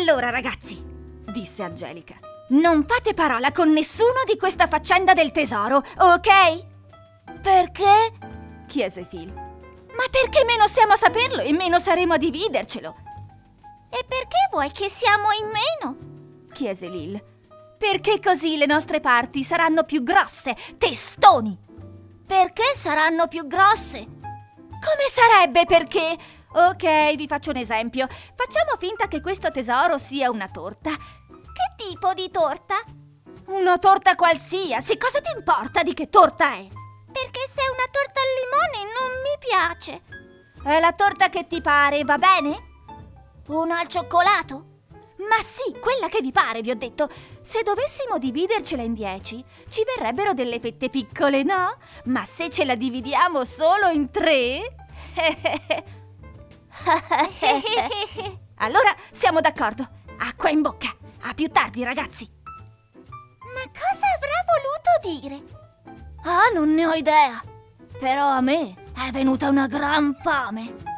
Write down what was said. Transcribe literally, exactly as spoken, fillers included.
Allora, ragazzi, disse Angelica, non fate parola con nessuno di questa faccenda del tesoro, ok? Perché? Chiese Phil. Ma perché meno siamo a saperlo e meno saremo a dividercelo. E perché vuoi che siamo in meno? Chiese Lil. Perché così le nostre parti saranno più grosse, testoni. Perché saranno più grosse? Come sarebbe perché? Ok, vi faccio un esempio. Facciamo finta che questo tesoro sia una torta. Che tipo di torta? Una torta qualsiasi. Cosa ti importa di che torta è? Perché se è una torta al limone non mi piace. È la torta che ti pare, va bene? Una al cioccolato? Ma sì, quella che vi pare, vi ho detto. Se dovessimo dividercela in dieci, ci verrebbero delle fette piccole, no? Ma se ce la dividiamo solo in tre... Allora siamo d'accordo. Acqua in bocca. A più tardi, ragazzi. Ma cosa avrà voluto dire? Ah, non ne ho idea. Però a me è venuta una gran fame.